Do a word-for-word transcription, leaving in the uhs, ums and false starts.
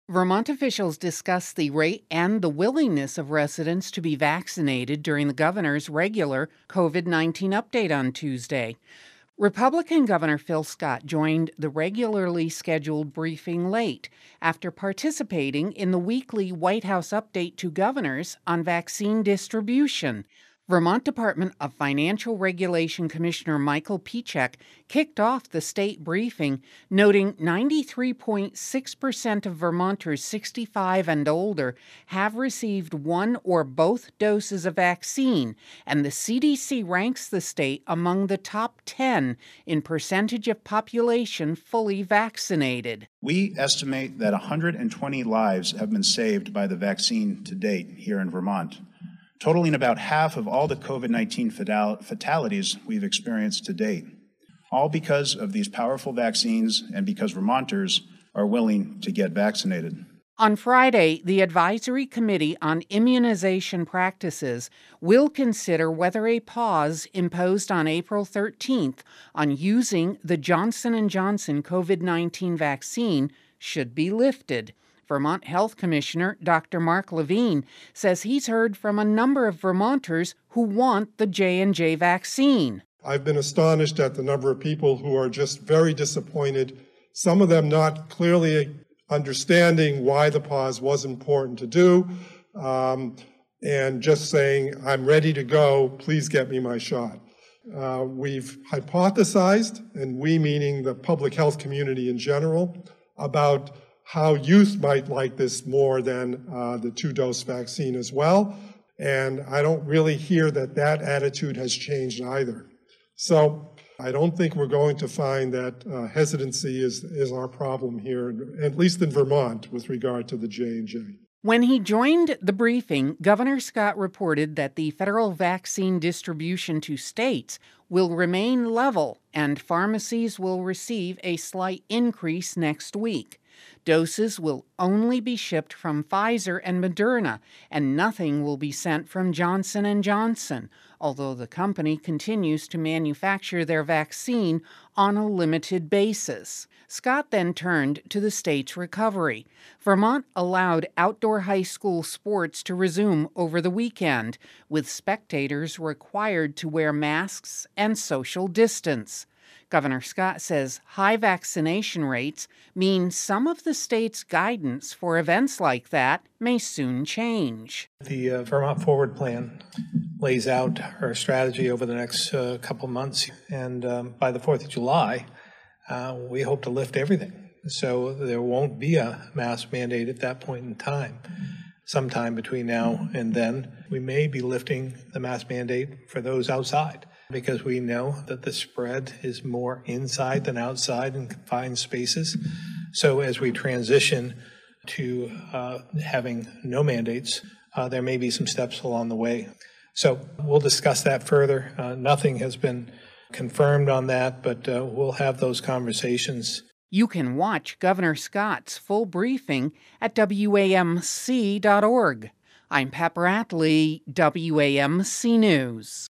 Vermont officials discussed the rate and the willingness of residents to be vaccinated during the governor's regular COVID nineteen update on Tuesday. Republican Governor Phil Scott joined the regularly scheduled briefing late after participating in the weekly White House update to governors on vaccine distribution. Vermont Department of Financial Regulation Commissioner Michael Pieciak kicked off the state briefing, noting ninety-three point six percent of Vermonters sixty-five and older have received one or both doses of vaccine, and the C D C ranks the state among the top ten in percentage of population fully vaccinated. We estimate that one hundred twenty lives have been saved by the vaccine to date here in Vermont, totaling about half of all the COVID nineteen fatal- fatalities we've experienced to date, all because of these powerful vaccines and because Vermonters are willing to get vaccinated. On Friday, the Advisory Committee on Immunization Practices will consider whether a pause imposed on April thirteenth on using the Johnson and Johnson COVID nineteen vaccine should be lifted. Vermont Health Commissioner Doctor Mark Levine says he's heard from a number of Vermonters who want the J and J vaccine. I've been astonished at the number of people who are just very disappointed, some of them not clearly understanding why the pause was important to do, um, and just saying, I'm ready to go, please get me my shot. Uh, we've hypothesized, and we meaning the public health community in general, about how youth might like this more than uh, the two-dose vaccine as well. And I don't really hear that that attitude has changed either. So I don't think we're going to find that uh, hesitancy is, is our problem here, at least in Vermont, with regard to the J and J. When he joined the briefing, Governor Scott reported that the federal vaccine distribution to states will remain level and pharmacies will receive a slight increase next week. Doses will only be shipped from Pfizer and Moderna, and nothing will be sent from Johnson and Johnson, although the company continues to manufacture their vaccine on a limited basis. Scott then turned to the state's recovery. Vermont allowed outdoor high school sports to resume over the weekend, with spectators required to wear masks and social distance. Governor Scott says high vaccination rates mean some of the state's guidance for events like that may soon change. The uh, Vermont Forward Plan lays out our strategy over the next uh, couple months, and um, by the fourth of July, uh, we hope to lift everything. So there won't be a mask mandate at that point in time. Sometime between now and then, we may be lifting the mask mandate for those outside, because we know that the spread is more inside than outside in confined spaces. So as we transition to uh, having no mandates, uh, there may be some steps along the way. So we'll discuss that further. Uh, nothing has been confirmed on that, but uh, we'll have those conversations. You can watch Governor Scott's full briefing at W A M C dot org. I'm Pat Bradley, W A M C News.